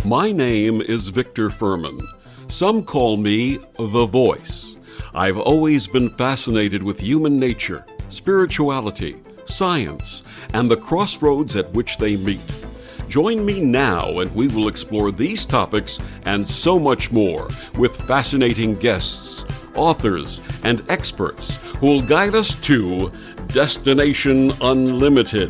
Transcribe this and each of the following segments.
My name is Victor Furman. Some call me The Voice. I've always been fascinated with human nature, spirituality, science, and the crossroads at which they meet. Join me now and we will explore these topics and so much more with fascinating guests, authors, and experts who will guide us to Destination Unlimited.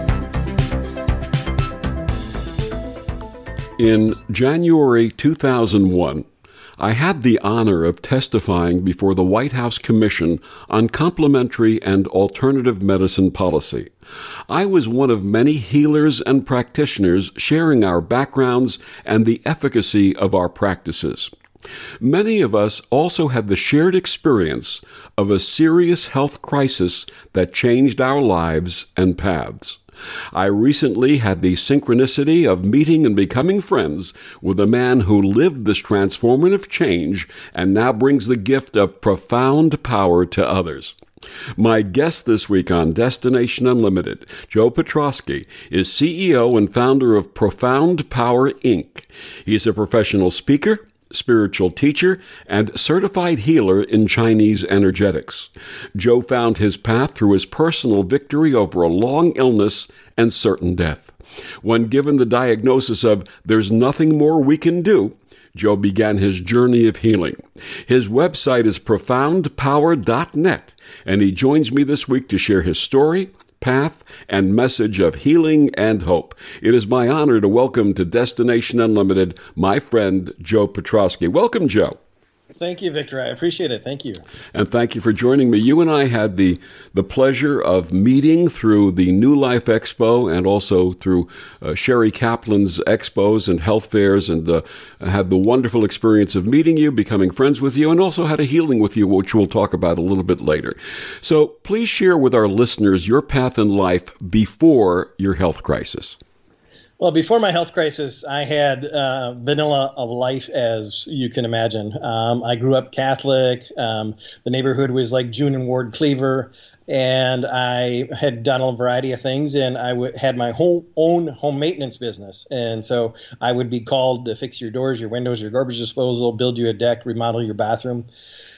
In January 2001, I had the honor of testifying before the White House Commission on Complementary and Alternative Medicine Policy. I was one of many healers and practitioners sharing our backgrounds and the efficacy of our practices. Many of us also had the shared experience of a serious health crisis that changed our lives and paths. I recently had the synchronicity of meeting and becoming friends with a man who lived this transformative change and now brings the gift of profound power to others. My guest this week on Destination Unlimited, Joe Petrosky, is CEO and founder of Profound Power, Inc. He's a professional speaker, spiritual teacher, and certified healer in Chinese energetics. Joe found his path through his personal victory over a long illness and certain death. When given the diagnosis of "there's nothing more we can do," Joe began his journey of healing. His website is profoundpower.net, and he joins me this week to share his story, path, and message of healing and hope. It is my honor to welcome to Destination Unlimited my friend Joe Petrosky. Welcome, Joe. Thank you, Victor. I appreciate it. Thank you. And thank you for joining me. You and I had the pleasure of meeting through the New Life Expo and also through Sherry Kaplan's expos and health fairs, and had the wonderful experience of meeting you, becoming friends with you, and also had a healing with you, which we'll talk about a little bit later. So please share with our listeners your path in life before your health crisis. Well, before my health crisis, I had vanilla of life, as you can imagine. I grew up Catholic. The neighborhood was like June and Ward Cleaver, and I had done a variety of things, and I had my own home maintenance business. And so I would be called to fix your doors, your windows, your garbage disposal, build you a deck, remodel your bathroom.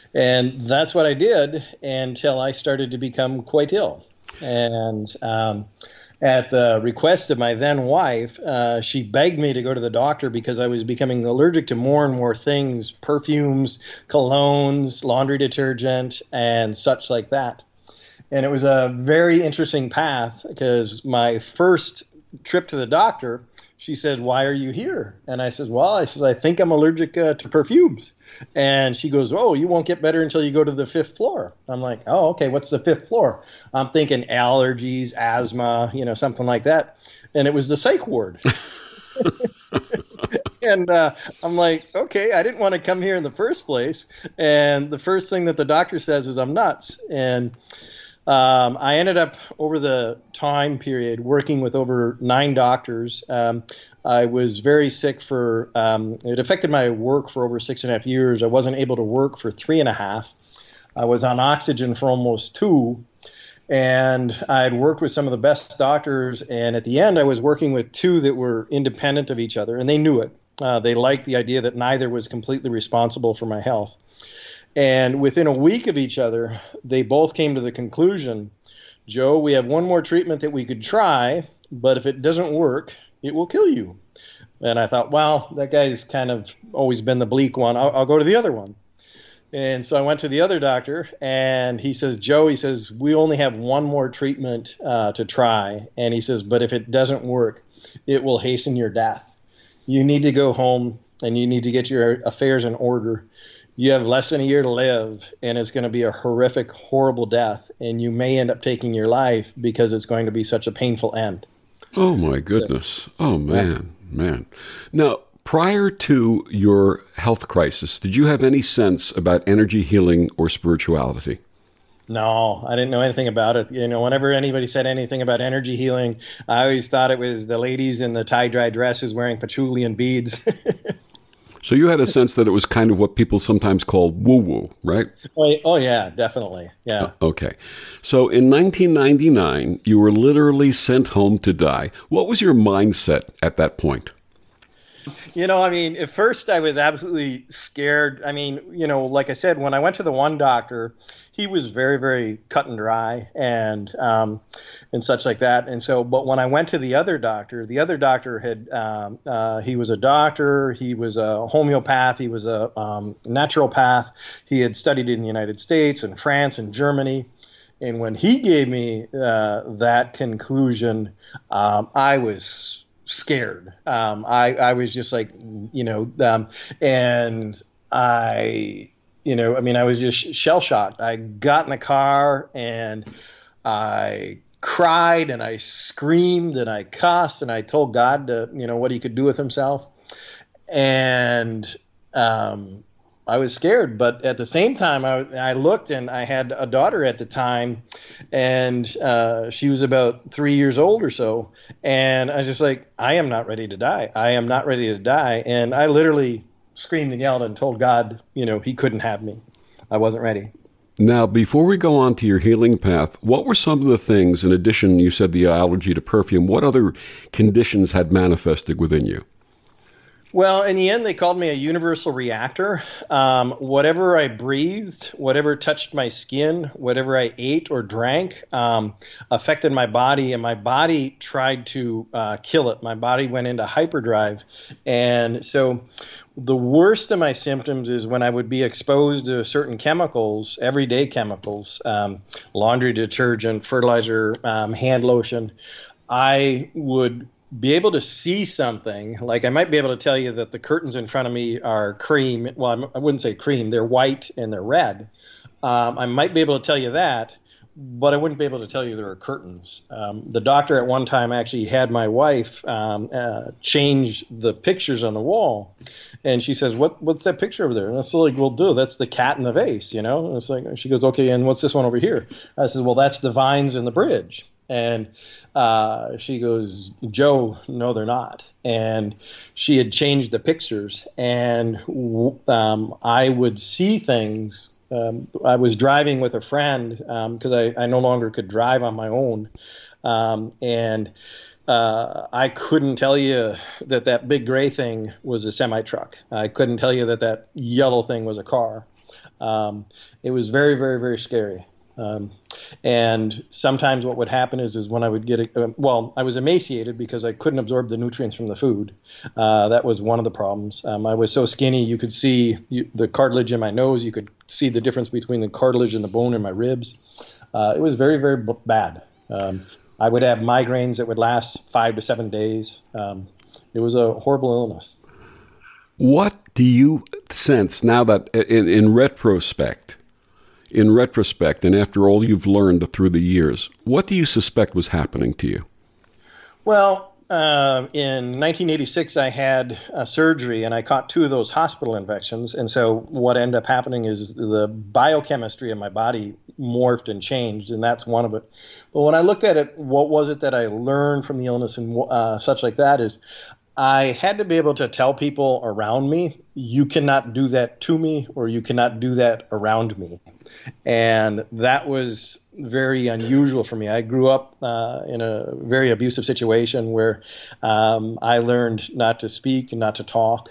And that's what I did until I started to become quite ill. And at the request of my then wife, she begged me to go to the doctor because I was becoming allergic to more and more things, perfumes, colognes, laundry detergent, and such like that. And it was a very interesting path because my first trip to the doctor, she said, "Why are you here?" And I said, "I think I'm allergic to perfumes." And she goes, "Oh, you won't get better until you go to the 5th floor." I'm like, "Oh, okay, what's the 5th floor?" I'm thinking allergies, asthma, something like that. And it was the psych ward. And I'm like, okay, I didn't want to come here in the first place. And the first thing that the doctor says is I'm nuts. And I ended up, over the time period, working with over 9 doctors. I was very sick it affected my work for over 6.5 years. I wasn't able to work for 3.5. I was on oxygen for almost 2. And I had worked with some of the best doctors. And at the end, I was working with 2 that were independent of each other. And they knew it. They liked the idea that neither was completely responsible for my health. And within a week of each other, they both came to the conclusion, "Joe, we have one more treatment that we could try, but if it doesn't work, it will kill you." And I thought, wow, that guy's kind of always been the bleak one. I'll go to the other one. And so I went to the other doctor, and he says, "Joe," he says, "we only have one more treatment to try." And he says, "But if it doesn't work, it will hasten your death. You need to go home, and you need to get your affairs in order. You have less than a year to live, and it's going to be a horrific, horrible death, and you may end up taking your life because it's going to be such a painful end." Oh, my goodness. Oh, man. Now, prior to your health crisis, did you have any sense about energy healing or spirituality? No, I didn't know anything about it. Whenever anybody said anything about energy healing, I always thought it was the ladies in the tie-dye dresses wearing patchouli and beads. So you had a sense that it was kind of what people sometimes call woo-woo, right? Oh yeah, definitely. Yeah. Okay. So in 1999, you were literally sent home to die. What was your mindset at that point? I mean, at first I was absolutely scared. I mean, like I said, when I went to the one doctor, he was very, very cut and dry and such like that. And so, but when I went to the other doctor had he was a doctor, he was a homeopath, he was a naturopath. He had studied in the United States and France and Germany. And when he gave me that conclusion, I was scared. I was just like, and I was just shell shocked. I got in the car and I cried and I screamed and I cussed and I told God to, what he could do with himself. And I was scared, but at the same time, I looked and I had a daughter at the time, and she was about 3 years old or so. And I was just like, I am not ready to die. I am not ready to die. And I literally screamed and yelled and told God, he couldn't have me. I wasn't ready. Now, before we go on to your healing path, what were some of the things, in addition, you said the allergy to perfume, what other conditions had manifested within you? Well, in the end, they called me a universal reactor. Whatever I breathed, whatever touched my skin, whatever I ate or drank affected my body, and my body tried to kill it. My body went into hyperdrive. And so the worst of my symptoms is when I would be exposed to certain chemicals, everyday chemicals, laundry detergent, fertilizer, hand lotion. I would be able to see something, like I might be able to tell you that the curtains in front of me are cream. Well, I wouldn't say cream. They're white and they're red. I might be able to tell you that, but I wouldn't be able to tell you there are curtains. The doctor at one time actually had my wife change the pictures on the wall. And she says, what's that picture over there? And I was like, well, dude, that's the cat in the vase, And it's like, she goes, okay, and what's this one over here? I said, well, that's the vines in the bridge. And she goes, Joe, no, they're not. And she had changed the pictures, and I would see things. I was driving with a friend because I no longer could drive on my own. And I couldn't tell you that big gray thing was a semi-truck. I couldn't tell you that yellow thing was a car. It was very, very, very scary. And sometimes what would happen is when I would get I was emaciated because I couldn't absorb the nutrients from the food. That was one of the problems. I was so skinny you could see the cartilage in my nose. You could see the difference between the cartilage and the bone in my ribs. It was very, very bad. I would have migraines that would last 5 to 7 days. It was a horrible illness. What do you sense now that in retrospect, and after all you've learned through the years, what do you suspect was happening to you? Well, in 1986, I had a surgery, and I caught 2 of those hospital infections. And so what ended up happening is the biochemistry of my body morphed and changed, and that's one of it. But when I looked at it, what was it that I learned from the illness and such like that is I had to be able to tell people around me, you cannot do that to me, or you cannot do that around me. And that was very unusual for me. I grew up in a very abusive situation where I learned not to speak and not to talk,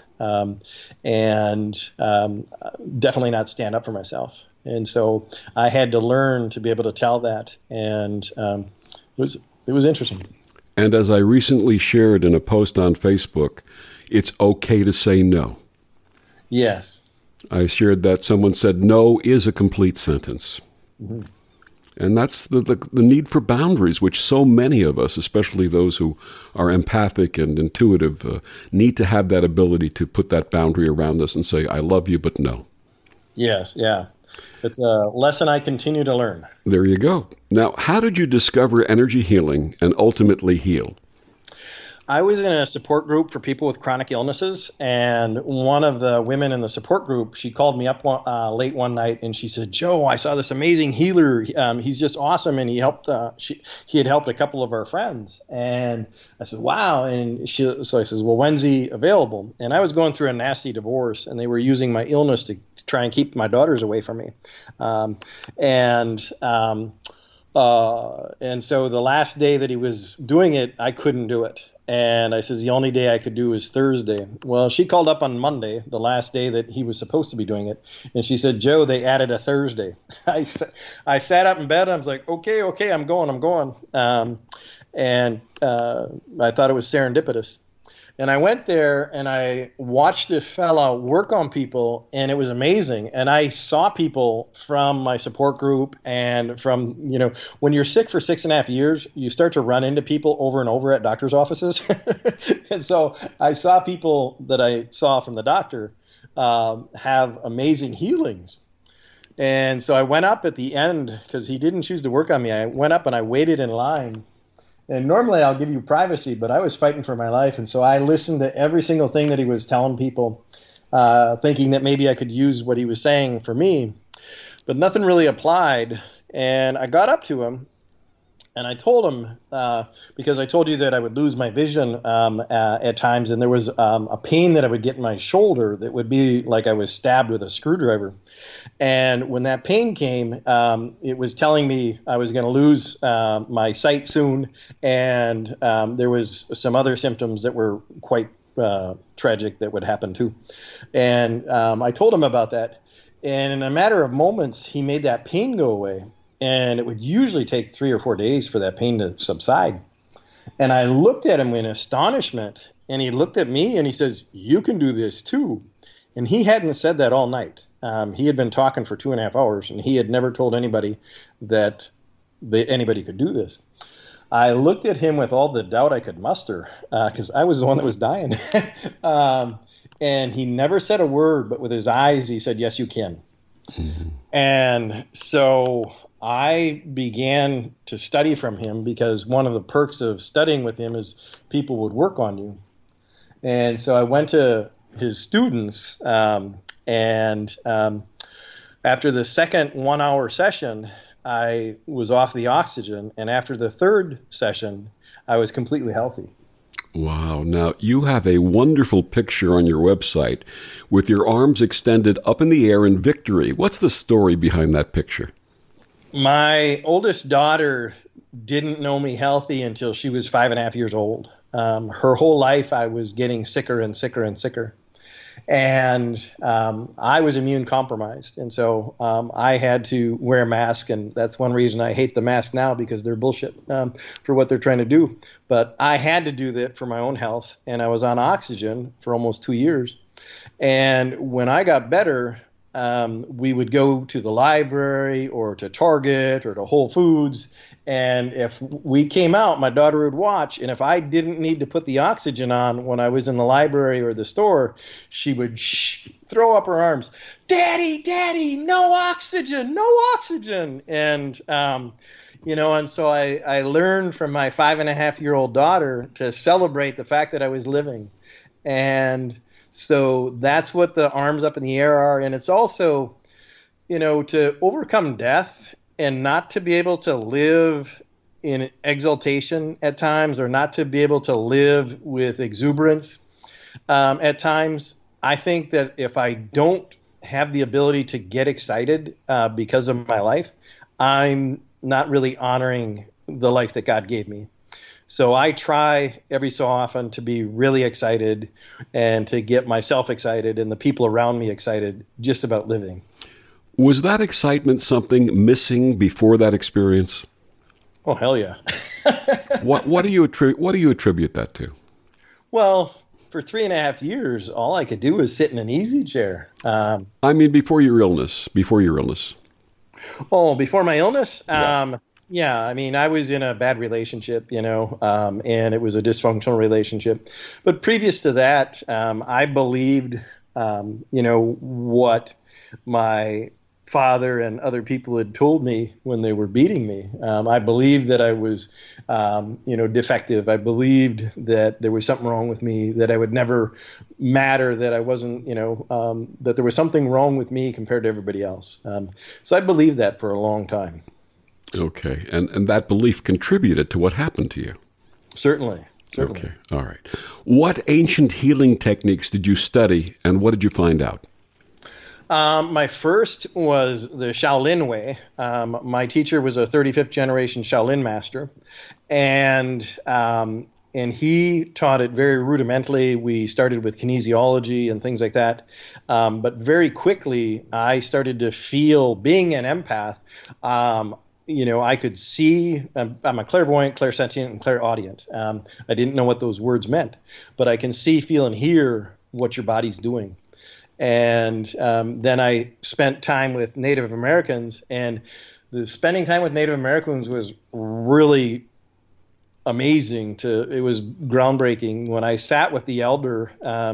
and definitely not stand up for myself. And so I had to learn to be able to tell that, and it was interesting. And as I recently shared in a post on Facebook, it's okay to say no. Yes. I shared that someone said no is a complete sentence. Mm-hmm. And that's the need for boundaries, which so many of us, especially those who are empathic and intuitive, need to have that ability to put that boundary around us and say, I love you, but no. Yes, yeah. It's a lesson I continue to learn. There you go. Now, how did you discover energy healing and ultimately heal? I was in a support group for people with chronic illnesses, and one of the women in the support group, she called me up late one night, and she said, Joe, I saw this amazing healer. He's just awesome, and he helped. He had helped a couple of our friends. And I said, wow. And so I says, well, when's he available? And I was going through a nasty divorce, and they were using my illness to try and keep my daughters away from me. And so the last day that he was doing it, I couldn't do it. And I says, the only day I could do is Thursday. Well, she called up on Monday, the last day that he was supposed to be doing it. And she said, Joe, they added a Thursday. I sat up in bed. And I was like, okay, I'm going. And I thought it was serendipitous. And I went there and I watched this fella work on people, and it was amazing. And I saw people from my support group and from, when you're sick for 6.5 years, you start to run into people over and over at doctor's offices. And so I saw people that I saw from the doctor have amazing healings. And so I went up at the end because he didn't choose to work on me. I went up and I waited in line. And normally I'll give you privacy, but I was fighting for my life. And so I listened to every single thing that he was telling people, thinking that maybe I could use what he was saying for me. But nothing really applied. And I got up to him and I told him, because I told you that I would lose my vision at times, and there was a pain that I would get in my shoulder that would be like I was stabbed with a screwdriver. And when that pain came, it was telling me I was going to lose my sight soon, and there was some other symptoms that were quite tragic that would happen too. And I told him about that, and in a matter of moments, he made that pain go away. And it would usually take 3 or 4 days for that pain to subside. And I looked at him in astonishment, and he looked at me and he says, "You can do this too." And he hadn't said that all night. He had been talking for 2.5 hours, and he had never told anybody that anybody could do this. I looked at him with all the doubt I could muster, because I was the one that was dying. And he never said a word, but with his eyes, he said, "Yes, you can." Mm-hmm. And so I began to study from him, because one of the perks of studying with him is people would work on you. And so I went to his students, and after the second 1-hour session, I was off the oxygen. And after the third session, I was completely healthy. Wow. Now, you have a wonderful picture on your website with your arms extended up in the air in victory. What's the story behind that picture? My oldest daughter didn't know me healthy until she was 5.5 years old. Her whole life, I was getting sicker and sicker and sicker. And I was immune compromised. And so I had to wear a mask. And that's one reason I hate the mask now, because they're bullshit for what they're trying to do. But I had to do that for my own health. And I was on oxygen for almost 2 years. And when I got better, we would go to the library or to Target or to Whole Foods. And if we came out, my daughter would watch. And if I didn't need to put the oxygen on when I was in the library or the store, she would throw up her arms. "Daddy, Daddy, no oxygen, no oxygen." And, and so I learned from my 5.5-year-old daughter to celebrate the fact that I was living. And so that's what the arms up in the air are. And it's also, to overcome death and not to be able to live in exaltation at times, or not to be able to live with exuberance at times. I think that if I don't have the ability to get excited because of my life, I'm not really honoring the life that God gave me. So I try every so often to be really excited and to get myself excited and the people around me excited just about living. Was that excitement something missing before that experience? Oh, hell yeah. What do you attribute that to? Well, for 3.5 years, all I could do was sit in an easy chair. Before your illness. Oh, before my illness? Yeah. Yeah, I was in a bad relationship, and it was a dysfunctional relationship. But previous to that, I believed, what my father and other people had told me when they were beating me. I believed that I was, defective. I believed that there was something wrong with me, that I would never matter, that I wasn't, that there was something wrong with me compared to everybody else. So I believed that for a long time. Okay. And that belief contributed to what happened to you? Certainly. Okay. All right. What ancient healing techniques did you study, and what did you find out? My first was the Shaolin way. My teacher was a 35th generation Shaolin master. And And he taught it very rudimentally. We started with kinesiology and things like that. But very quickly, I started to feel, being an empath, I could see. I'm a clairvoyant, clairsentient, and clairaudient. I didn't know what those words meant, but I can see, feel, and hear what your body's doing. And then I spent time with Native Americans, and the spending time with Native Americans was really amazing. It was groundbreaking. When I sat with the elder,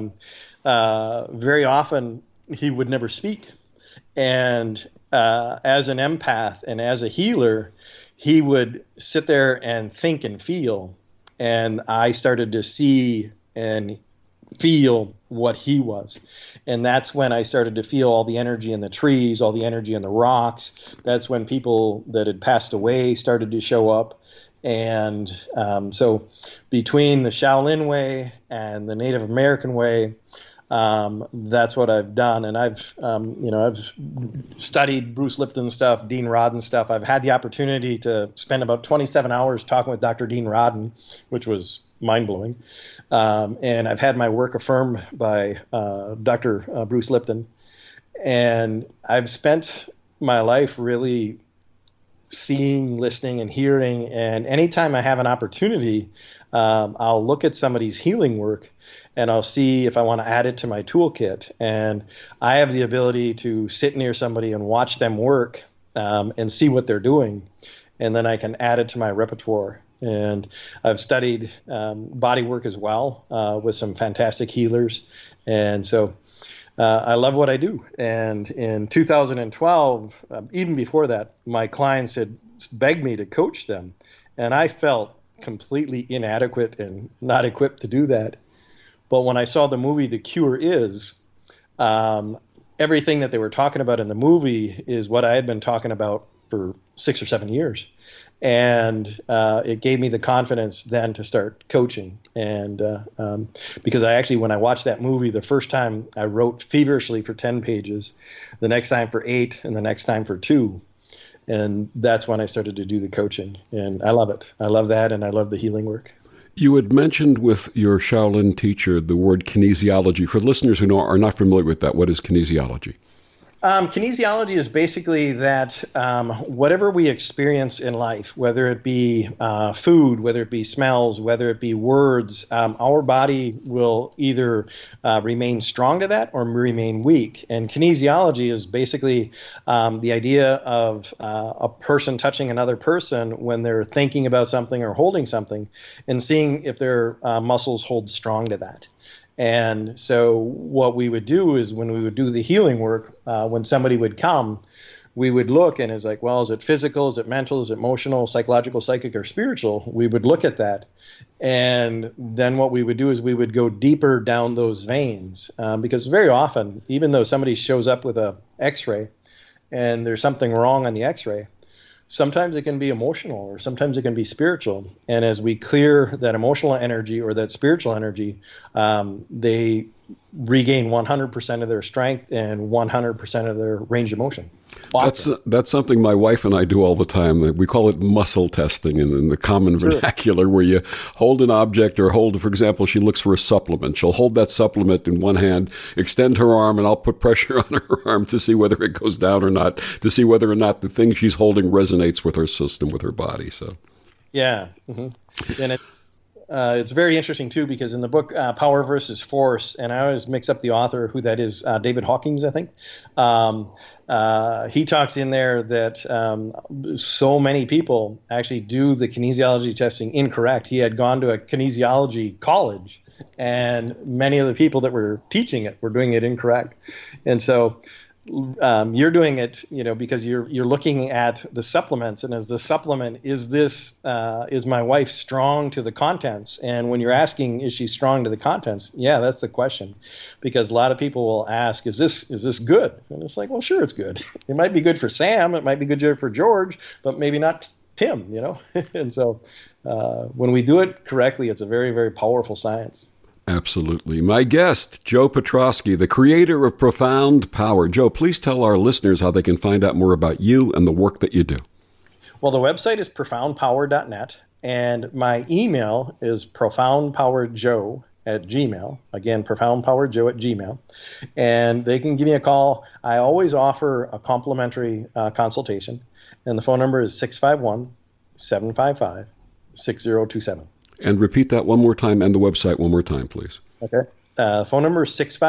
very often he would never speak, and as an empath and as a healer, he would sit there and think and feel. And I started to see and feel what he was. And that's when I started to feel all the energy in the trees, all the energy in the rocks. That's when people that had passed away started to show up. And so between the Shaolin way and the Native American way, that's what I've done. And I've studied Bruce Lipton stuff, Dean Rodden stuff. I've had the opportunity to spend about 27 hours talking with Dr. Dean Rodden, which was mind-blowing. And I've had my work affirmed by Dr. Bruce Lipton. And I've spent my life really seeing, listening, and hearing. And anytime I have an opportunity, I'll look at somebody's healing work and I'll see if I want to add it to my toolkit. And I have the ability to sit near somebody and watch them work and see what they're doing. And then I can add it to my repertoire. And I've studied body work as well with some fantastic healers. And so I love what I do. And in 2012, even before that, my clients had begged me to coach them. And I felt completely inadequate and not equipped to do that. But when I saw the movie The Cure Is, everything that they were talking about in the movie is what I had been talking about for 6 or 7 years. And it gave me the confidence then to start coaching. And because when I watched that movie, the first time I wrote feverishly for 10 pages, the next time for 8, and the next time for 2. And that's when I started to do the coaching. And I love it. I love that, and I love the healing work. You had mentioned with your Shaolin teacher the word kinesiology. For listeners who are not familiar with that, what is kinesiology? Kinesiology is basically that whatever we experience in life, whether it be food, whether it be smells, whether it be words, our body will either remain strong to that or remain weak. And kinesiology is basically the idea of a person touching another person when they're thinking about something or holding something and seeing if their muscles hold strong to that. And so what we would do is when we would do the healing work, when somebody would come, we would look and it's like, well, is it physical? Is it mental? Is it emotional, psychological, psychic, or spiritual? We would look at that. And then what we would do is we would go deeper down those veins because very often, even though somebody shows up with a X-ray and there's something wrong on the X-ray, sometimes it can be emotional or sometimes it can be spiritual. And as we clear that emotional energy or that spiritual energy, they regain 100% of their strength and 100% of their range of motion. That's something my wife and I do all the time. We call it muscle testing in the common vernacular, where you hold an object or hold, for example, she looks for a supplement. She'll hold that supplement in one hand, extend her arm, and I'll put pressure on her arm to see whether it goes down or not, to see whether or not the thing she's holding resonates with her system, with her body. So, yeah. Mm-hmm. And it's very interesting, too, because in the book, Power versus Force, and I always mix up the author, who that is, David Hawkins, I think. He talks in there that so many people actually do the kinesiology testing incorrect. He had gone to a kinesiology college, and many of the people that were teaching it were doing it incorrect. And so you're doing it, because you're looking at the supplements, and as the supplement, is my wife strong to the contents? And when you're asking, is she strong to the contents? Yeah, that's the question, because a lot of people will ask, is this good? And it's like, well, sure, it's good. It might be good for Sam, it might be good for George, but maybe not Tim, And so when we do it correctly, it's a very, very powerful science. Absolutely. My guest, Joe Petrosky, the creator of Profound Power. Joe, please tell our listeners how they can find out more about you and the work that you do. Well, the website is profoundpower.net. And my email is profoundpowerjoe@gmail. Again, profoundpowerjoe@gmail. And they can give me a call. I always offer a complimentary consultation. And the phone number is 651-755-6027. And repeat that one more time and the website one more time, please. Okay. Phone number is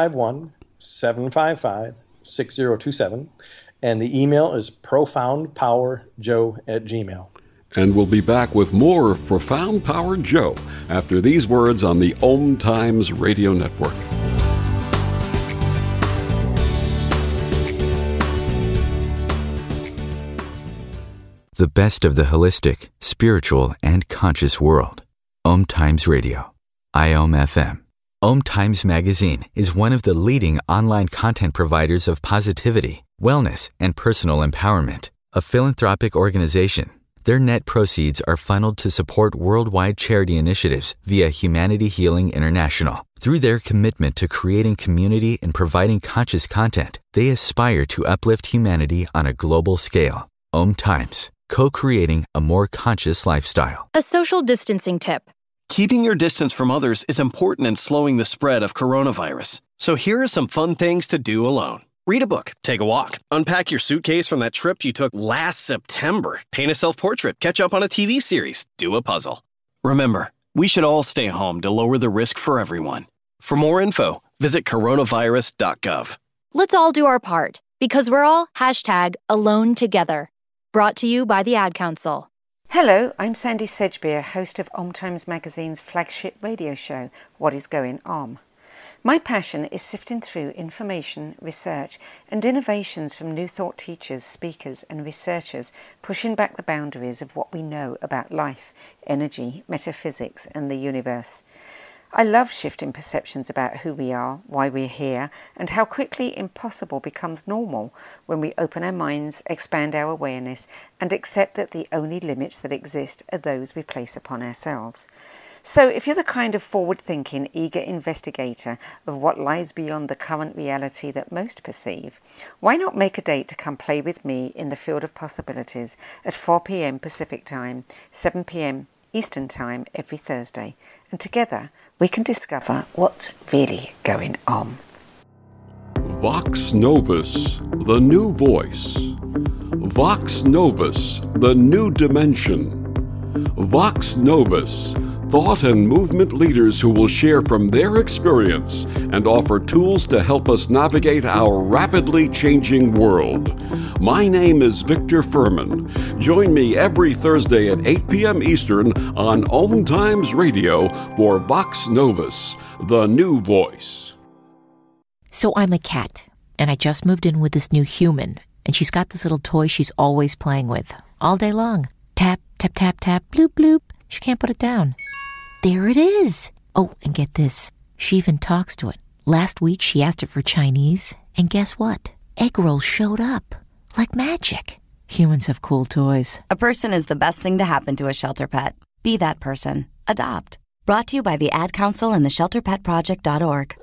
651-755-6027. And the email is profoundpowerjoe@gmail. And we'll be back with more of Profound Power Joe after these words on the Om Times Radio Network. The best of the holistic, spiritual, and conscious world. Om Times Radio. IOM FM. Om Times Magazine is one of the leading online content providers of positivity, wellness, and personal empowerment. A philanthropic organization, their net proceeds are funneled to support worldwide charity initiatives via Humanity Healing International. Through their commitment to creating community and providing conscious content, they aspire to uplift humanity on a global scale. Om Times. Co-creating a more conscious lifestyle. A social distancing tip. Keeping your distance from others is important in slowing the spread of coronavirus. So here are some fun things to do alone. Read a book, take a walk, unpack your suitcase from that trip you took last September, paint a self-portrait, catch up on a TV series, do a puzzle. Remember, we should all stay home to lower the risk for everyone. For more info, visit coronavirus.gov. Let's all do our part, because we're all #AloneTogether. Brought to you by the Ad Council. Hello, I'm Sandy Sedgbeer, host of Om Times Magazine's flagship radio show, What is Going Om. My passion is sifting through information, research, and innovations from new thought teachers, speakers, and researchers pushing back the boundaries of what we know about life, energy, metaphysics, and the universe. I love shifting perceptions about who we are, why we're here, and how quickly impossible becomes normal when we open our minds, expand our awareness, and accept that the only limits that exist are those we place upon ourselves. So if you're the kind of forward-thinking, eager investigator of what lies beyond the current reality that most perceive, why not make a date to come play with me in the field of possibilities at 4 p.m. Pacific Time, 7 p.m. Eastern Time every Thursday, and together we can discover what's really going on. Vox Novus, the new voice. Vox Novus, the new dimension. Vox Novus, thought and movement leaders who will share from their experience and offer tools to help us navigate our rapidly changing world. My name is Victor Furman. Join me every Thursday at 8 p.m. Eastern on Om Times Radio for Vox Novus, the new voice. So I'm a cat, and I just moved in with this new human, and she's got this little toy she's always playing with, all day long. Tap, tap, tap, tap, bloop, bloop. She can't put it down. There it is. Oh, and get this. She even talks to it. Last week, she asked it for Chinese, and guess what? Egg rolls showed up. Like magic. Humans have cool toys. A person is the best thing to happen to a shelter pet. Be that person. Adopt. Brought to you by the Ad Council and the ShelterPetProject.org.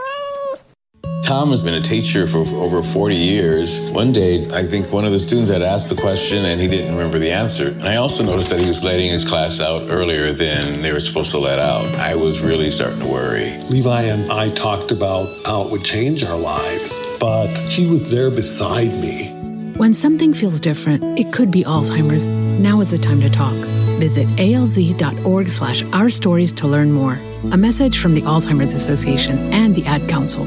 Tom has been a teacher for over 40 years. One day, I think one of the students had asked the question and he didn't remember the answer. And I also noticed that he was letting his class out earlier than they were supposed to let out. I was really starting to worry. Levi and I talked about how it would change our lives, but he was there beside me. When something feels different, it could be Alzheimer's. Now is the time to talk. Visit alz.org/ourstories to learn more. A message from the Alzheimer's Association and the Ad Council.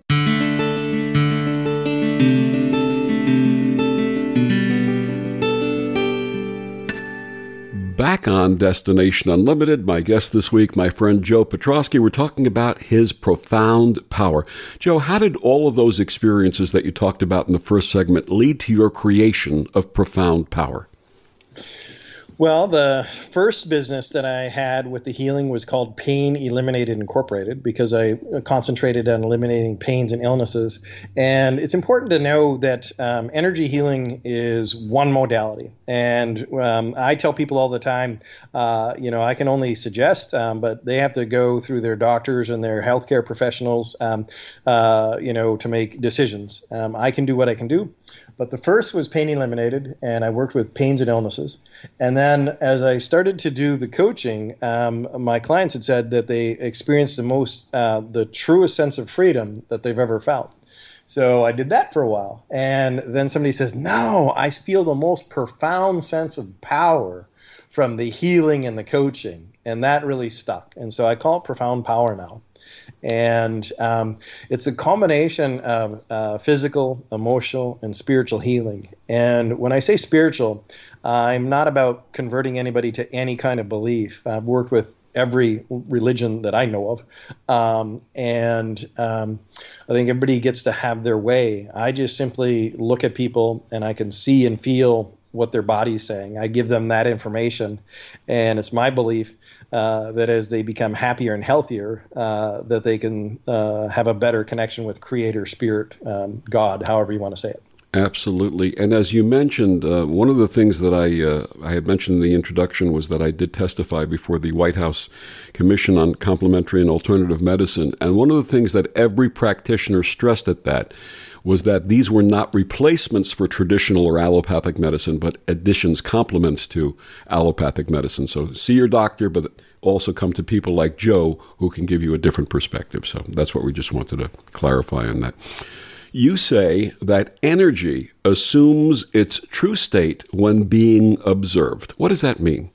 Back on Destination Unlimited, my guest this week, my friend Joe Petrosky. We're talking about his profound power. Joe, how did all of those experiences that you talked about in the first segment lead to your creation of profound power? Well, the first business that I had with the healing was called Pain Eliminated Incorporated, because I concentrated on eliminating pains and illnesses. And it's important to know that energy healing is one modality. And I tell people all the time, I can only suggest, but they have to go through their doctors and their healthcare professionals, to make decisions. I can do what I can do. But the first was Pain Eliminated, and I worked with pains and illnesses. And then as I started to do the coaching, my clients had said that they experienced the truest sense of freedom that they've ever felt. So I did that for a while. And then somebody says, no, I feel the most profound sense of power from the healing and the coaching. And that really stuck. And so I call it profound power now. And it's a combination of physical, emotional, and spiritual healing. And when I say spiritual, I'm not about converting anybody to any kind of belief. I've worked with every religion that I know of. I think everybody gets to have their way. I just simply look at people and I can see and feel what their body's saying. I give them that information, and it's my belief that as they become happier and healthier, that they can have a better connection with Creator, Spirit, God, however you want to say it. Absolutely. And as you mentioned, one of the things that I had mentioned in the introduction was that I did testify before the White House Commission on Complementary and Alternative Medicine. And one of the things that every practitioner stressed at that was that these were not replacements for traditional or allopathic medicine, but additions, complements to allopathic medicine. So see your doctor, but also come to people like Joe who can give you a different perspective. So that's what we just wanted to clarify on that. You say that energy assumes its true state when being observed. What does that mean?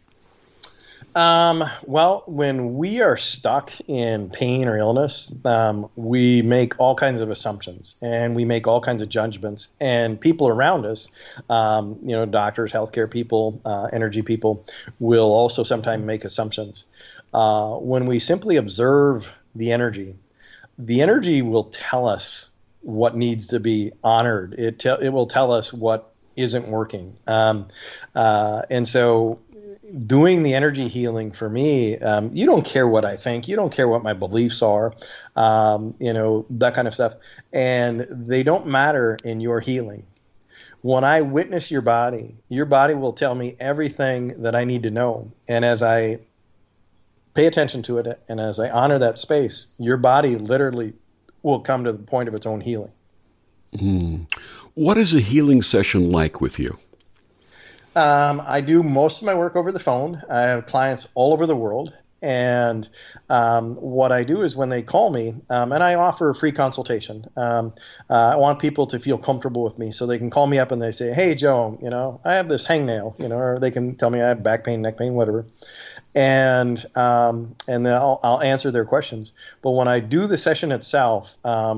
Well, when we are stuck in pain or illness, we make all kinds of assumptions and we make all kinds of judgments. And people around us, doctors, healthcare people, energy people, will also sometimes make assumptions. When we simply observe the energy will tell us what needs to be honored. It will tell us what isn't working. And so doing the energy healing for me, you don't care what I think. You don't care what my beliefs are, that kind of stuff. And they don't matter in your healing. When I witness your body will tell me everything that I need to know. And as I pay attention to it and as I honor that space, your body literally will come to the point of its own healing. What is a healing session like with you? I do most of my work over the phone. I have clients all over the world. And what I do is when they call me, and I offer a free consultation, I want people to feel comfortable with me. So they can call me up and they say, hey, Joe, I have this hangnail, or they can tell me I have back pain, neck pain, whatever. And then I'll answer their questions. But when I do the session itself,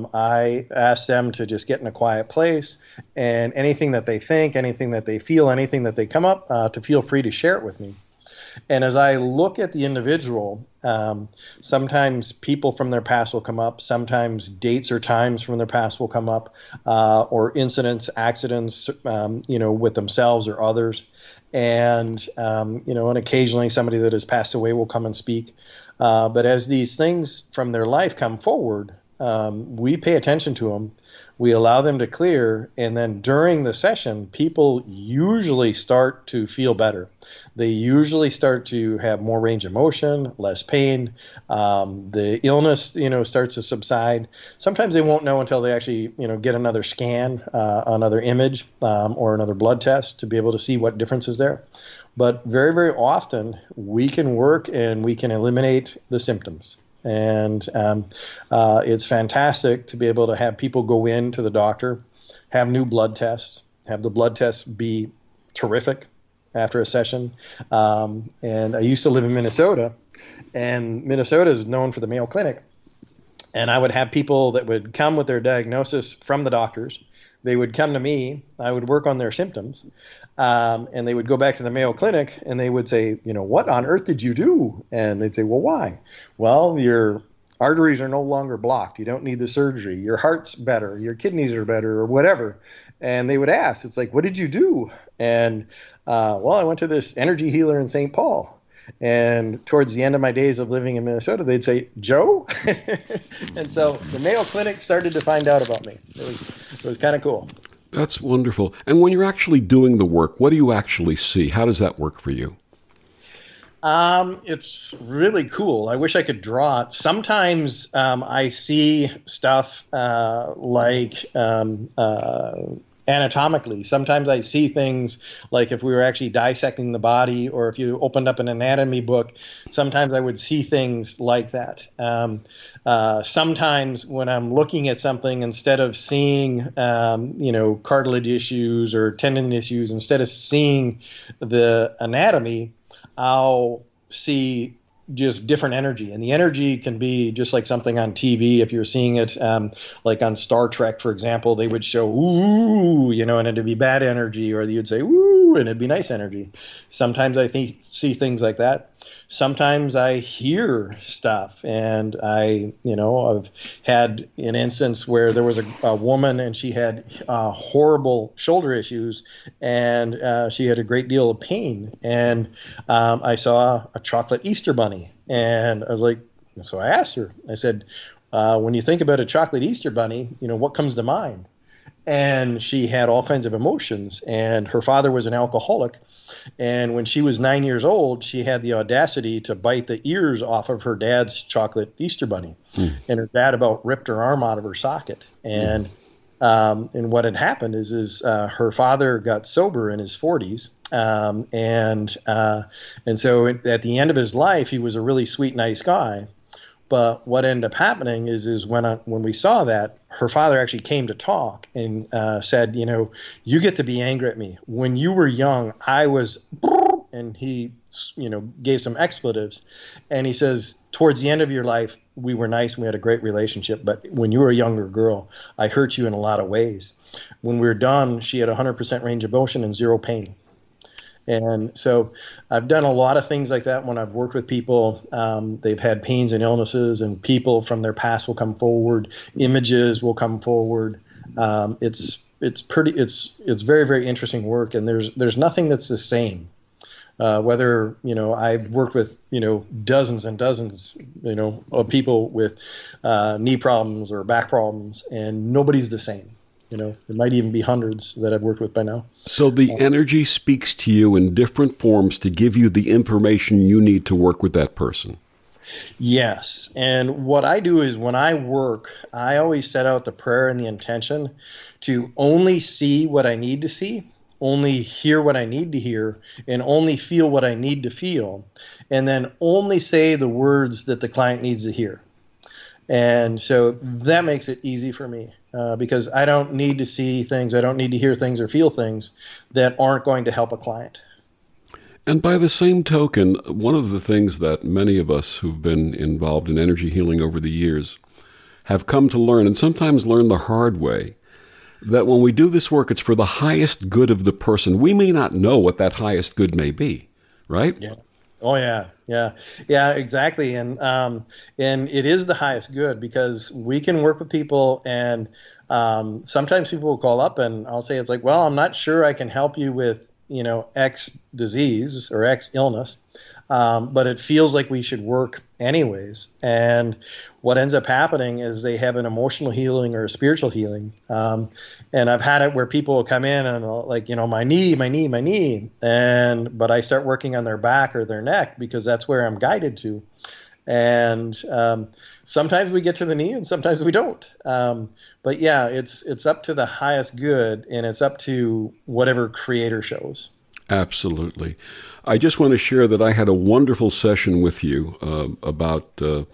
I ask them to just get in a quiet place, and anything that they think, anything that they feel, anything that they come up, to feel free to share it with me. And as I look at the individual, sometimes people from their past will come up, sometimes dates or times from their past will come up, or incidents, accidents, with themselves or others. And occasionally somebody that has passed away will come and speak. But as these things from their life come forward, we pay attention to them. We allow them to clear. And then during the session, people usually start to feel better. They usually start to have more range of motion, less pain. The illness, starts to subside. Sometimes they won't know until they actually, get another scan, another image, or another blood test to be able to see what difference is there. But very, very often we can work and we can eliminate the symptoms. And it's fantastic to be able to have people go in to the doctor, have new blood tests, have the blood tests be terrific after a session. And I used to live in Minnesota, and Minnesota is known for the Mayo Clinic. And I would have people that would come with their diagnosis from the doctors. They would come to me. I would work on their symptoms. And they would go back to the Mayo Clinic and they would say, what on earth did you do? And they'd say, well, why? Well, your arteries are no longer blocked. You don't need the surgery. Your heart's better. Your kidneys are better, or whatever. And they would ask, it's like, what did you do? And, well, I went to this energy healer in St. Paul. And towards the end of my days of living in Minnesota, they'd say, Joe? And so the Mayo Clinic started to find out about me. It was kind of cool. That's wonderful. And when you're actually doing the work, what do you actually see? How does that work for you? It's really cool. I wish I could draw it. Sometimes I see stuff like anatomically. Sometimes I see things like if we were actually dissecting the body, or if you opened up an anatomy book, sometimes I would see things like that. Sometimes when I'm looking at something, instead of seeing, cartilage issues or tendon issues, instead of seeing the anatomy, I'll see just different energy. And the energy can be just like something on TV. If you're seeing it, like on Star Trek, for example, they would show, ooh, and it'd be bad energy, or you'd say, ooh, and it'd be nice energy. Sometimes I see things like that. Sometimes I hear stuff, and I've had an instance where there was a woman, and she had horrible shoulder issues, and she had a great deal of pain. And I saw a chocolate Easter bunny, and I was like, so I asked her, I said, when you think about a chocolate Easter bunny, what comes to mind? And she had all kinds of emotions, and her father was an alcoholic. And when she was 9 years old, she had the audacity to bite the ears off of her dad's chocolate Easter bunny. And her dad about ripped her arm out of her socket. And what had happened is her father got sober in his 40s. And so at the end of his life, he was a really sweet, nice guy. But what ended up happening is when we saw that, her father actually came to talk and said, you get to be angry at me. When you were young, I was, and he, gave some expletives. And he says, towards the end of your life, we were nice and we had a great relationship. But when you were a younger girl, I hurt you in a lot of ways. When we were done, she had 100% range of motion and zero pain. And so I've done a lot of things like that when I've worked with people. They've had pains and illnesses, and people from their past will come forward. Images will come forward. It's very, very interesting work, and there's nothing that's the same. Whether I've worked with dozens and dozens of people with knee problems or back problems, and nobody's the same. There might even be hundreds that I've worked with by now. So the energy speaks to you in different forms to give you the information you need to work with that person. Yes. And what I do is when I work, I always set out the prayer and the intention to only see what I need to see, only hear what I need to hear, and only feel what I need to feel, and then only say the words that the client needs to hear. And so that makes it easy for me because I don't need to see things, I don't need to hear things or feel things that aren't going to help a client. And by the same token, one of the things that many of us who've been involved in energy healing over the years have come to learn, and sometimes learn the hard way, that when we do this work, it's for the highest good of the person. We may not know what that highest good may be, right? Yeah. Oh, yeah. Yeah, exactly. And it is the highest good because we can work with people, and sometimes people will call up and I'll say, it's like, well, I'm not sure I can help you with, X disease or X illness, but it feels like we should work anyways. And what ends up happening is they have an emotional healing or a spiritual healing. And I've had it where people will come in and like, my knee, but I start working on their back or their neck because that's where I'm guided to. And sometimes we get to the knee and sometimes we don't. But yeah, it's up to the highest good, and it's up to whatever creator shows. Absolutely. I just want to share that I had a wonderful session with you about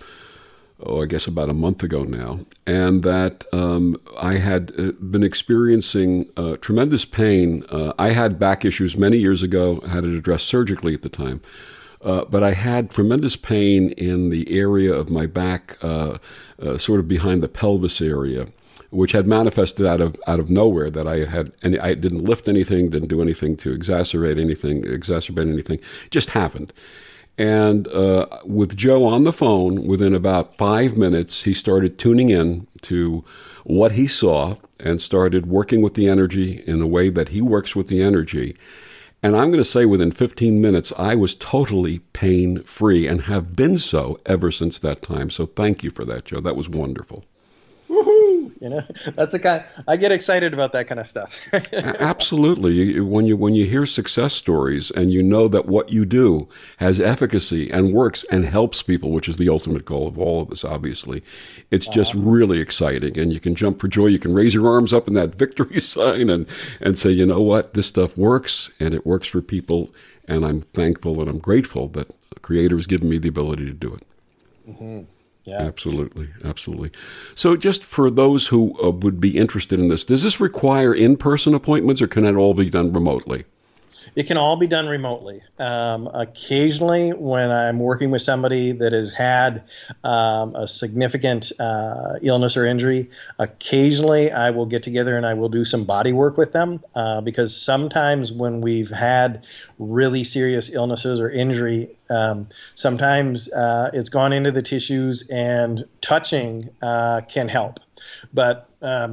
a month ago now, and that I had been experiencing tremendous pain. I had back issues many years ago, had it addressed surgically at the time, but I had tremendous pain in the area of my back, sort of behind the pelvis area, which had manifested out of nowhere. That I had, and I didn't lift anything, didn't do anything to exacerbate anything, just happened. And with Joe on the phone, within about 5 minutes, he started tuning in to what he saw and started working with the energy in a way that he works with the energy. And I'm going to say within 15 minutes, I was totally pain-free and have been so ever since that time. So thank you for that, Joe. That was wonderful. Woohoo! That's the kind I get excited about that kind of stuff. Absolutely. When you hear success stories and you know that what you do has efficacy and works and helps people, which is the ultimate goal of all of us, obviously, it's just really exciting. And you can jump for joy. You can raise your arms up in that victory sign and say, you know what, this stuff works and it works for people. And I'm thankful and I'm grateful that the Creator has given me the ability to do it. Mm-hmm. Yeah. Absolutely. So just for those who would be interested in this, does this require in-person appointments or can it all be done remotely? It can all be done remotely. Occasionally, when I'm working with somebody that has had a significant illness or injury, occasionally I will get together and I will do some body work with them because sometimes when we've had really serious illnesses or injury, sometimes it's gone into the tissues and touching can help. But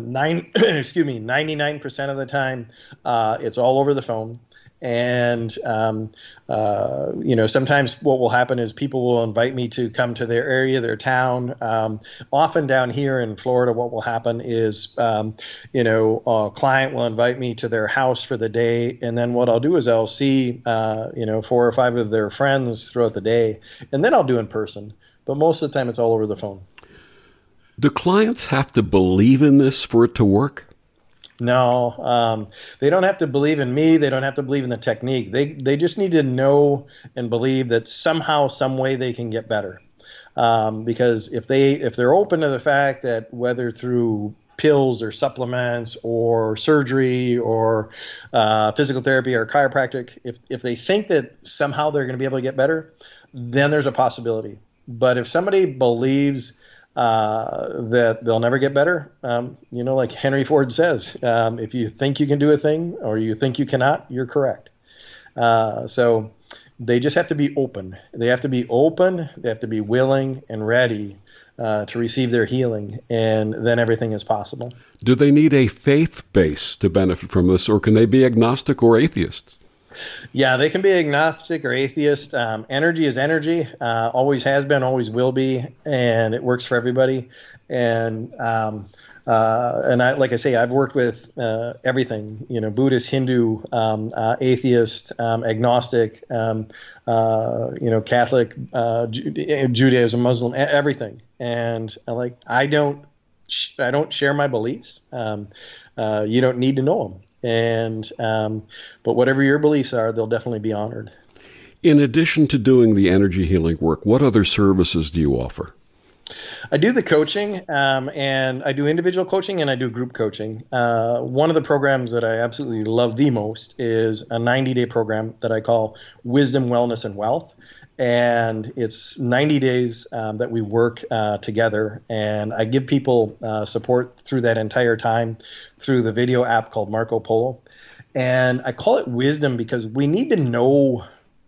99% of the time, it's all over the phone. And, sometimes what will happen is people will invite me to come to their area, their town. Often down here in Florida, what will happen is, a client will invite me to their house for the day. And then what I'll do is I'll see, 4 or 5 of their friends throughout the day. And then I'll do in person. But most of the time, it's all over the phone. Do clients have to believe in this for it to work? No, they don't have to believe in me. They don't have to believe in the technique. They just need to know and believe that somehow, some way they can get better. Because if they're open to the fact that whether through pills or supplements or surgery or physical therapy or chiropractic, if they think that somehow they're going to be able to get better, then there's a possibility. But if somebody believes that they'll never get better. Like Henry Ford says, if you think you can do a thing or you think you cannot, you're correct. So they just have to be open. They have to be open. They have to be willing and ready to receive their healing, and then everything is possible. Do they need a faith base to benefit from this, or can they be agnostic or atheists? Yeah, they can be agnostic or atheist. Energy is energy, always has been, always will be, and it works for everybody. And like I say, I've worked with everything, Buddhist, Hindu, atheist, agnostic, Catholic, Judaism, Muslim, everything. And I don't share my beliefs. You don't need to know them. But whatever your beliefs are, they'll definitely be honored. In addition to doing the energy healing work, what other services do you offer? I do the coaching, and I do individual coaching and I do group coaching. One of the programs that I absolutely love the most is a 90-day program that I call Wisdom, Wellness, and Wealth. And it's 90 days that we work together, and I give people support through that entire time through the video app called Marco Polo. And I call it wisdom because we need to know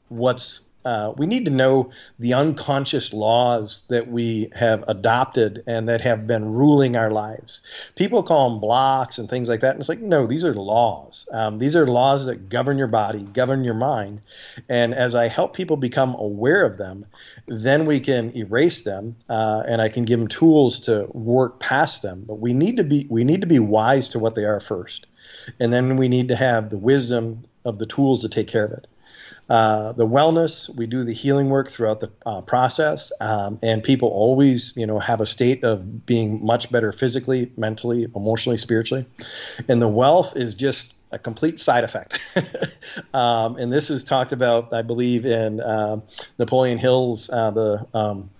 we need to know the unconscious laws that we have adopted and that have been ruling our lives. People call them blocks and things like that. And it's like, no, these are laws. These are laws that govern your body, govern your mind. And as I help people become aware of them, then we can erase them, and I can give them tools to work past them. But we need to be wise to what they are first. And then we need to have the wisdom of the tools to take care of it. The wellness, we do the healing work throughout the process, and people always, have a state of being much better physically, mentally, emotionally, spiritually. And the wealth is just a complete side effect. And this is talked about, I believe, in Napoleon Hill's Growing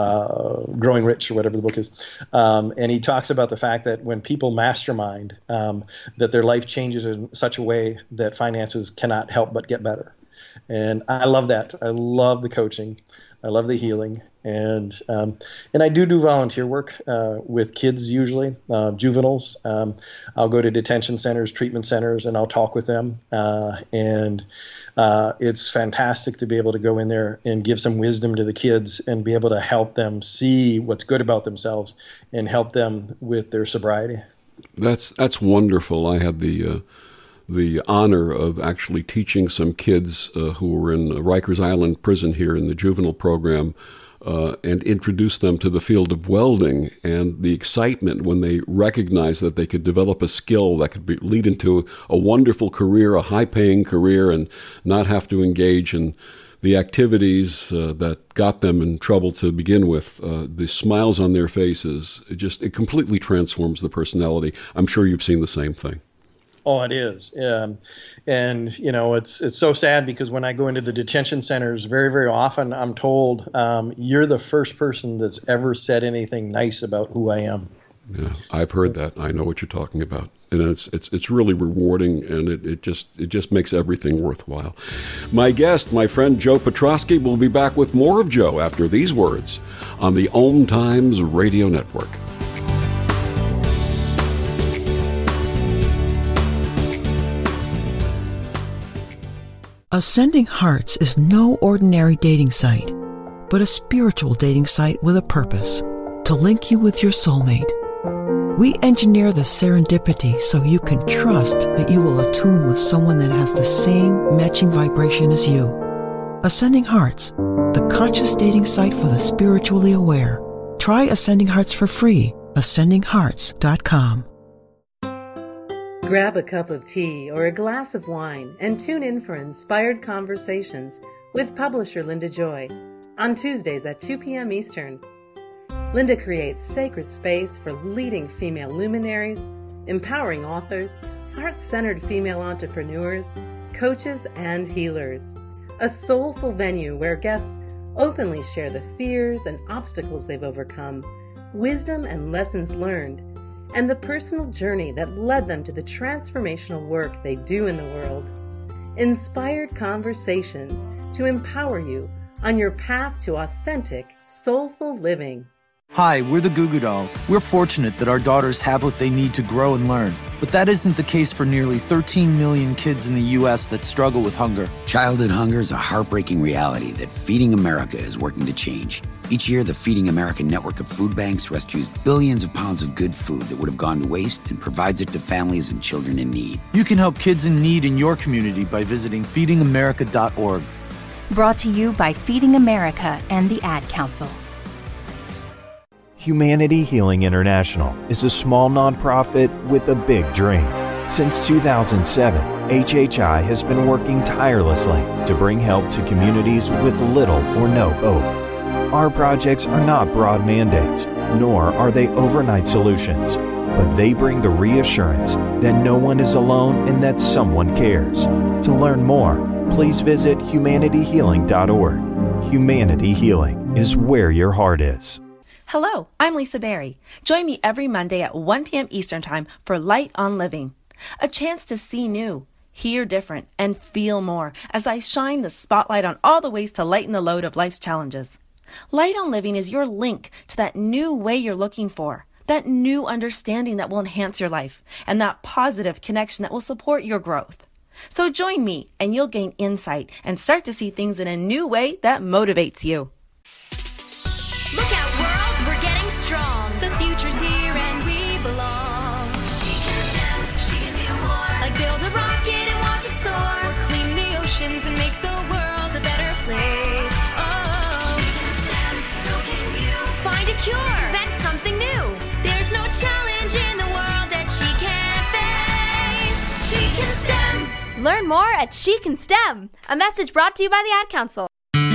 Rich, or whatever the book is. And he talks about the fact that when people mastermind, that their life changes in such a way that finances cannot help but get better. And I love that. I love the coaching. I love the healing. And I do volunteer work with kids, usually juveniles. I'll go to detention centers, treatment centers, and I'll talk with them. And it's fantastic to be able to go in there and give some wisdom to the kids and be able to help them see what's good about themselves and help them with their sobriety. That's wonderful. I had the honor of actually teaching some kids who were in Rikers Island prison here in the juvenile program and introduce them to the field of welding, and the excitement when they recognize that they could develop a skill that could lead into a wonderful career, a high-paying career, and not have to engage in the activities that got them in trouble to begin with. The smiles on their faces, it completely transforms the personality. I'm sure you've seen the same thing. Oh, it is. And, you know, it's so sad because when I go into the detention centers, very, very often I'm told, you're the first person that's ever said anything nice about who I am. Yeah, I've heard that. I know what you're talking about. And it's really rewarding, and it just makes everything worthwhile. My guest, my friend Joe Petrosky, will be back with more of Joe after these words on the Om Times Radio Network. Ascending Hearts is no ordinary dating site, but a spiritual dating site with a purpose, to link you with your soulmate. We engineer the serendipity so you can trust that you will attune with someone that has the same matching vibration as you. Ascending Hearts, the conscious dating site for the spiritually aware. Try Ascending Hearts for free, ascendinghearts.com. Grab a cup of tea or a glass of wine and tune in for Inspired Conversations with publisher Linda Joy on Tuesdays at 2 p.m. Eastern. Linda creates sacred space for leading female luminaries, empowering authors, heart-centered female entrepreneurs, coaches, and healers. A soulful venue where guests openly share the fears and obstacles they've overcome, wisdom and lessons learned, and the personal journey that led them to the transformational work they do in the world. Inspired Conversations to empower you on your path to authentic, soulful living. Hi, we're the Goo Goo Dolls. We're fortunate that our daughters have what they need to grow and learn. But that isn't the case for nearly 13 million kids in the U.S. that struggle with hunger. Childhood hunger is a heartbreaking reality that Feeding America is working to change. Each year, the Feeding America network of food banks rescues billions of pounds of good food that would have gone to waste and provides it to families and children in need. You can help kids in need in your community by visiting feedingamerica.org. Brought to you by Feeding America and the Ad Council. Humanity Healing International is a small nonprofit with a big dream. Since 2007, HHI has been working tirelessly to bring help to communities with little or no hope. Our projects are not broad mandates, nor are they overnight solutions, but they bring the reassurance that no one is alone and that someone cares. To learn more, please visit humanityhealing.org. Humanity Healing is where your heart is. Hello, I'm Lisa Berry. Join me every Monday at 1 p.m. Eastern Time for Light on Living, a chance to see new, hear different, and feel more as I shine the spotlight on all the ways to lighten the load of life's challenges. Light on Living is your link to that new way you're looking for, that new understanding that will enhance your life, and that positive connection that will support your growth. So join me and you'll gain insight and start to see things in a new way that motivates you. Look out, world, we're getting strong. The future's here and we belong. She can STEM, she can do more. Like build a rocket and watch it soar. Or clean the oceans and make the world a better place. Oh, she can STEM, so can you. Find a cure, invent something new. There's no challenge in the world that she can't face. She can STEM. Learn more at She Can STEM. A message brought to you by the Ad Council.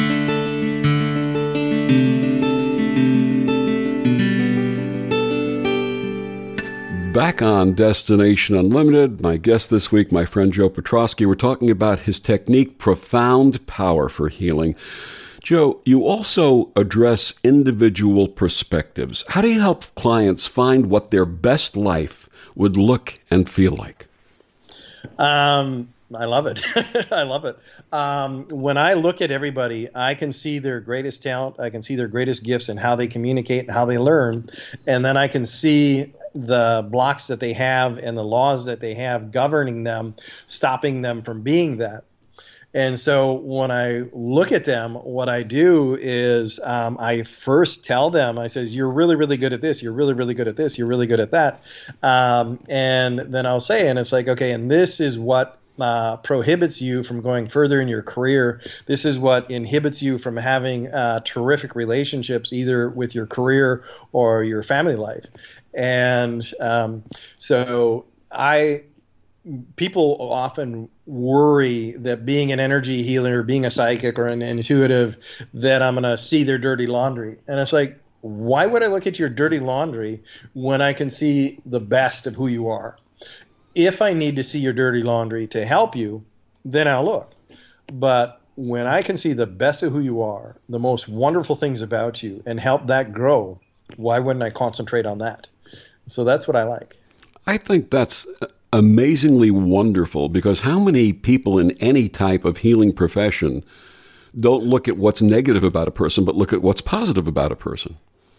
Back on Destination Unlimited, my guest this week, my friend Joe Petrosky. We're talking about his technique, Profound Power for Healing. Joe, you also address individual perspectives. How do you help clients find what their best life would look and feel like? I love it. I love it. When I look at everybody, I can see their greatest talent. I can see their greatest gifts and how they communicate and how they learn. And then I can see the blocks that they have and the laws that they have governing them, stopping them from being that. And so when I look at them, what I do is I first tell them, I says, you're really, really good at this. You're really, really good at this. You're really good at that. And then I'll say, and it's like, okay, and this is what prohibits you from going further in your career. This is what inhibits you from having terrific relationships, either with your career or your family life. And so people often worry that being an energy healer, being a psychic or an intuitive, that I'm going to see their dirty laundry. And it's like, why would I look at your dirty laundry when I can see the best of who you are? If I need to see your dirty laundry to help you, then I'll look. But when I can see the best of who you are, the most wonderful things about you, and help that grow, why wouldn't I concentrate on that? So that's what I like. I think that's amazingly wonderful, because how many people in any type of healing profession don't look at what's negative about a person, but look at what's positive about a person?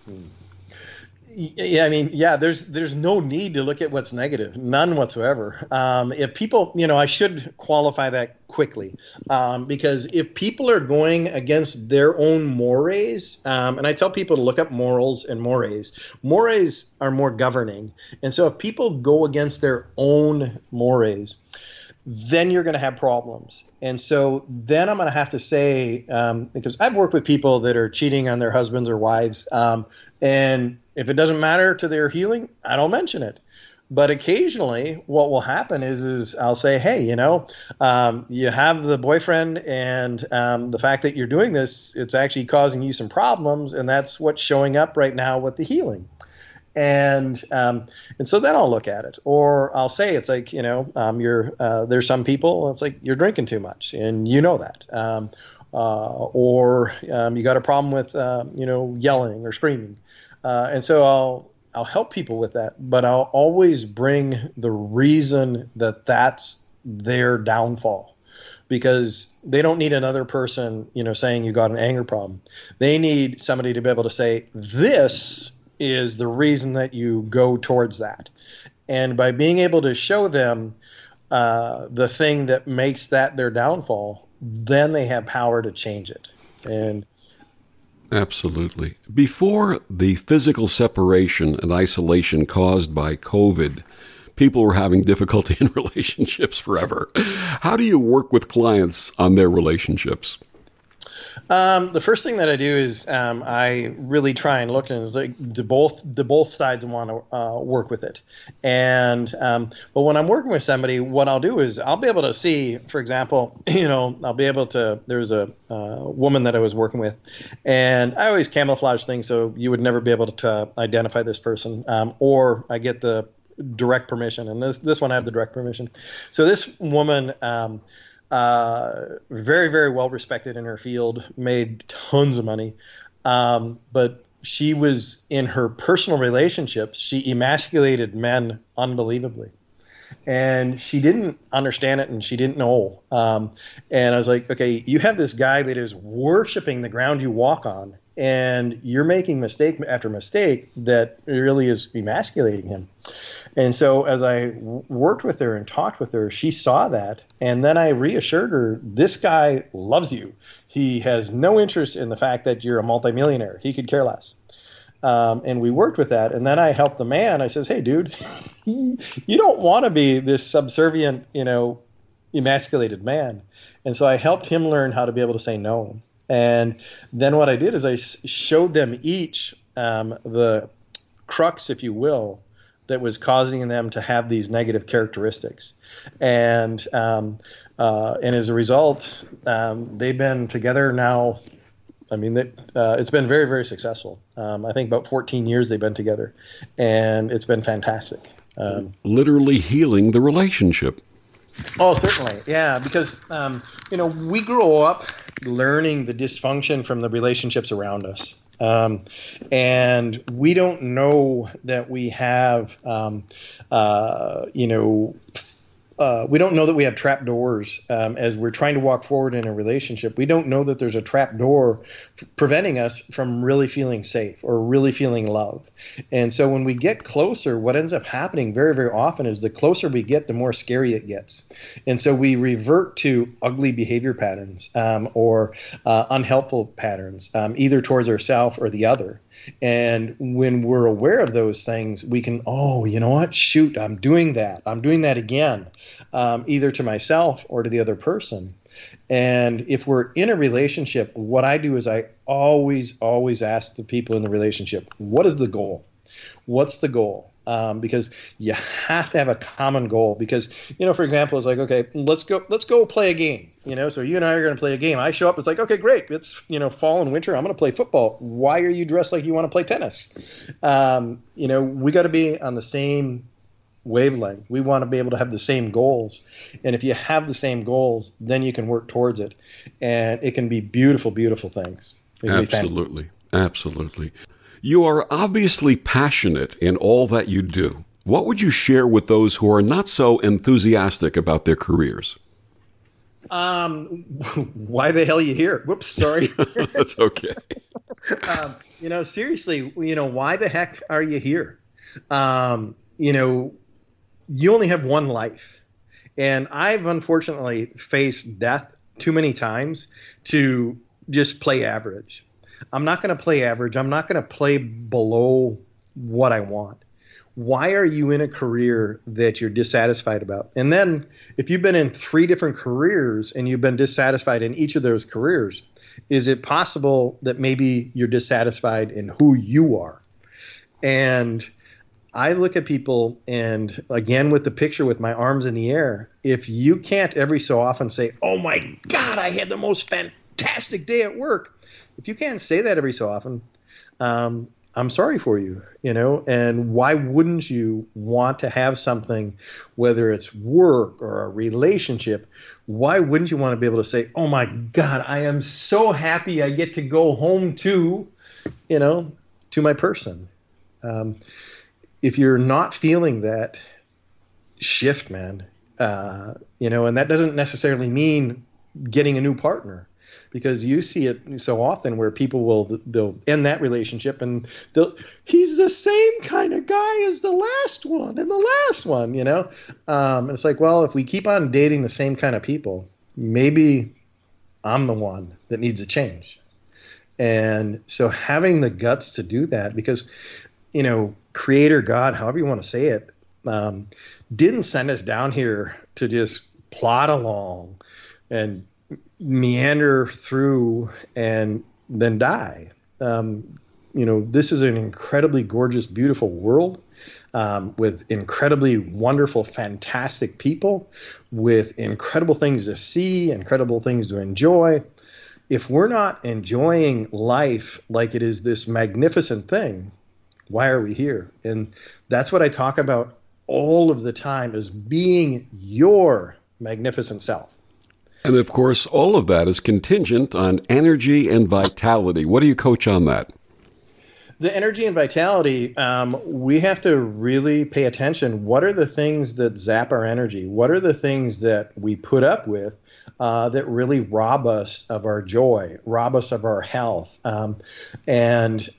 Yeah, I mean, there's no need to look at what's negative, none whatsoever. If people, I should qualify that quickly, because if people are going against their own mores, and I tell people to look up morals and mores. Mores are more governing, and so if people go against their own mores, then you're going to have problems. And so then I'm going to have to say, because I've worked with people that are cheating on their husbands or wives, and if it doesn't matter to their healing, I don't mention it. But occasionally what will happen is I'll say, hey, you have the boyfriend, and the fact that you're doing this, it's actually causing you some problems, and that's what's showing up right now with the healing. And so then I'll look at it, or I'll say, it's like, there's some people, it's like, you're drinking too much, and you know that. Or you got a problem with, yelling or screaming. And so I'll help people with that, but I'll always bring the reason that that's their downfall, because they don't need another person, saying you got an anger problem. They need somebody to be able to say, this is the reason that you go towards that. And by being able to show them the thing that makes that their downfall, then they have power to change it. And absolutely. Before the physical separation and isolation caused by COVID, people were having difficulty in relationships forever. How do you work with clients on their relationships? The first thing that I do is I really try and look, and is like, do both sides want to work with it. And but when I'm working with somebody, what I'll do is I'll be able to see, for example, I'll be able to. There's a woman that I was working with, and I always camouflage things so you would never be able to identify this person, or I get the direct permission. And this one I have the direct permission. So this woman. Very, very well respected in her field, made tons of money. But she was, in her personal relationships, she emasculated men unbelievably. And she didn't understand it, and she didn't know. And I was like, okay, you have this guy that is worshiping the ground you walk on, and you're making mistake after mistake that really is emasculating him. And so as I worked with her and talked with her, she saw that. And then I reassured her, this guy loves you. He has no interest in the fact that you're a multimillionaire. He could care less. And we worked with that. And then I helped the man. I says, hey, dude, you don't want to be this subservient, emasculated man. And so I helped him learn how to be able to say no. And then what I did is I showed them each the crux, if you will, that was causing them to have these negative characteristics. And as a result, they've been together now. I mean, it's been very, very successful. I think about 14 years they've been together, and it's been fantastic. Literally healing the relationship. Oh, certainly. Yeah, because, we grow up learning the dysfunction from the relationships around us. And we don't know that we have, we don't know that we have trap doors as we're trying to walk forward in a relationship. We don't know that there's a trap door preventing us from really feeling safe or really feeling love. And so when we get closer, what ends up happening very, very often is the closer we get, the more scary it gets. And so we revert to ugly behavior patterns or unhelpful patterns, either towards ourselves or the other. And when we're aware of those things, we can, oh, you know what? Shoot, I'm doing that. I'm doing that again, either to myself or to the other person. And if we're in a relationship, what I do is I always ask the people in the relationship, what is the goal? What's the goal? Because you have to have a common goal. Because, for example, it's like, okay, let's go play a game. So you and I are going to play a game. I show up, it's like, okay, great. It's, fall and winter. I'm going to play football. Why are you dressed like you want to play tennis? We got to be on the same wavelength. We want to be able to have the same goals. And if you have the same goals, then you can work towards it. And it can be beautiful, beautiful things. Absolutely. Absolutely. You are obviously passionate in all that you do. What would you share with those who are not so enthusiastic about their careers? Why the hell are you here? Whoops, sorry. That's okay. Seriously, why the heck are you here? You only have one life. And I've unfortunately faced death too many times to just play average. I'm not going to play average. I'm not going to play below what I want. Why are you in a career that you're dissatisfied about? And then if you've been in 3 different careers and you've been dissatisfied in each of those careers, is it possible that maybe you're dissatisfied in who you are? And I look at people, and again, with the picture with my arms in the air, if you can't every so often say, oh my God, I had the most fantastic day at work. If you can't say that every so often, I'm sorry for you, and why wouldn't you want to have something, whether it's work or a relationship, why wouldn't you want to be able to say, oh my God, I am so happy I get to go home to my person. If you're not feeling that, shift, man, and that doesn't necessarily mean getting a new partner. Because you see it so often where people they'll end that relationship and he's the same kind of guy as the last one and the last one, And it's like, well, if we keep on dating the same kind of people, maybe I'm the one that needs a change. And so having the guts to do that, because, Creator God, however you want to say it, didn't send us down here to just plod along and meander through and then die. This is an incredibly gorgeous, beautiful world with incredibly wonderful, fantastic people, with incredible things to see, incredible things to enjoy. If we're not enjoying life like it is this magnificent thing, why are we here? And that's what I talk about all of the time, is being your magnificent self. And of course, all of that is contingent on energy and vitality. What do you coach on that? The energy and vitality, we have to really pay attention. What are the things that zap our energy? What are the things that we put up with that really rob us of our joy, rob us of our health? There's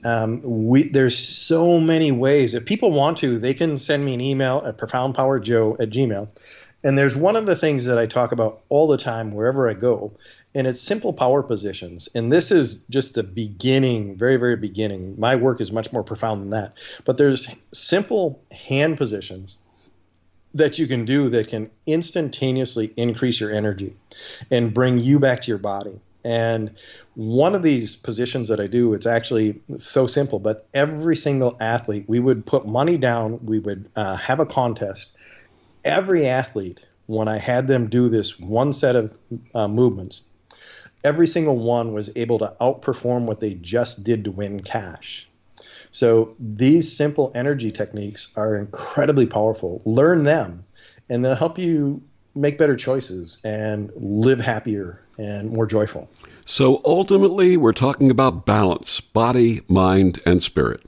so many ways. If people want to, they can send me an email at profoundpowerjoe@gmail.com. And there's one of the things that I talk about all the time wherever I go, and it's simple power positions. And this is just the beginning, very, very beginning. My work is much more profound than that. But there's simple hand positions that you can do that can instantaneously increase your energy and bring you back to your body. And one of these positions that I do, it's actually so simple, but every single athlete, we would put money down, we would have a contest. Every athlete, when I had them do this one set of movements, every single one was able to outperform what they just did to win cash. So these simple energy techniques are incredibly powerful. Learn them, and they'll help you make better choices and live happier and more joyful. So ultimately, we're talking about balance, body, mind, and spirit.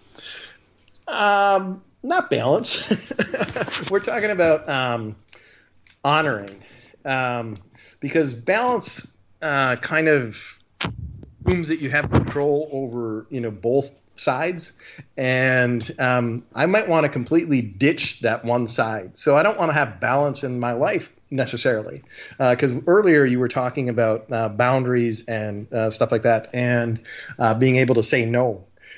Not balance. We're talking about honoring, because balance kind of assumes that you have control over, both sides, and I might want to completely ditch that one side. So I don't want to have balance in my life necessarily, because earlier you were talking about boundaries and stuff like that, and being able to say no.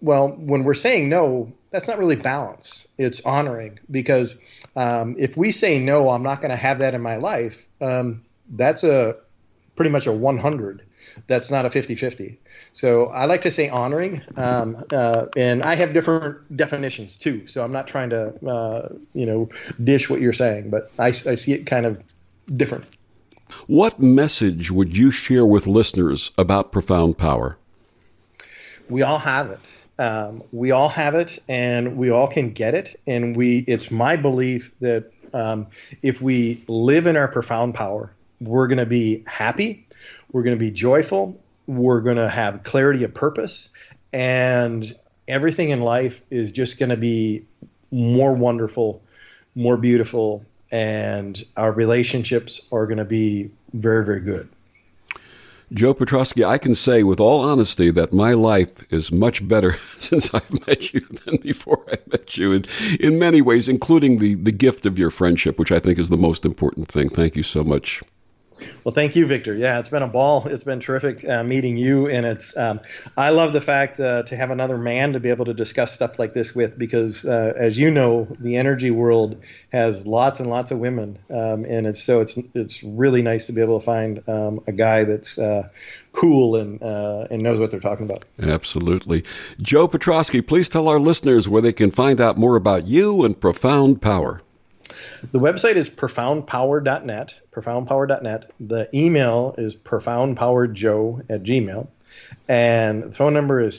Well, when we're saying no, that's not really balance. It's honoring, because if we say no, I'm not going to have that in my life, that's pretty much a 100. That's not a 50-50. So I like to say honoring, and I have different definitions too. So I'm not trying to, dish what you're saying, but I see it kind of different. What message would you share with listeners about profound power? We all have it. We all have it, and we all can get it. And it's my belief that if we live in our profound power, we're going to be happy, we're going to be joyful, we're going to have clarity of purpose, and everything in life is just going to be more wonderful, more beautiful, and our relationships are going to be very, very good. Joe Petrosky, I can say with all honesty that my life is much better since I've met you than before I met you, in many ways, including the gift of your friendship, which I think is the most important thing. Thank you so much. Well, thank you, Victor. Yeah, it's been a ball. It's been terrific meeting you, and I love the fact to have another man to be able to discuss stuff like this with, because as you know, the energy world has lots and lots of women, and it's really nice to be able to find a guy that's cool and knows what they're talking about. Absolutely. Joe Petrosky, please tell our listeners where they can find out more about you and Profound Power. The website is profoundpower.net, profoundpower.net. The email is profoundpowerjoe@gmail. And the phone number is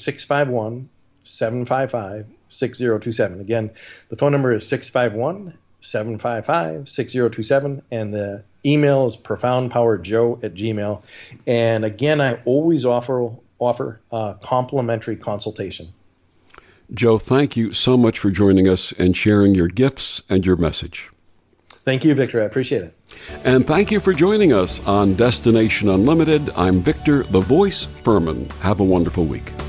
651-755-6027. Again, the phone number is 651-755-6027. And the email is profoundpowerjoe@gmail. And again, I always offer a complimentary consultation. Joe, thank you so much for joining us and sharing your gifts and your message. Thank you, Victor. I appreciate it. And thank you for joining us on Destination Unlimited. I'm Victor, the Voice Furman. Have a wonderful week.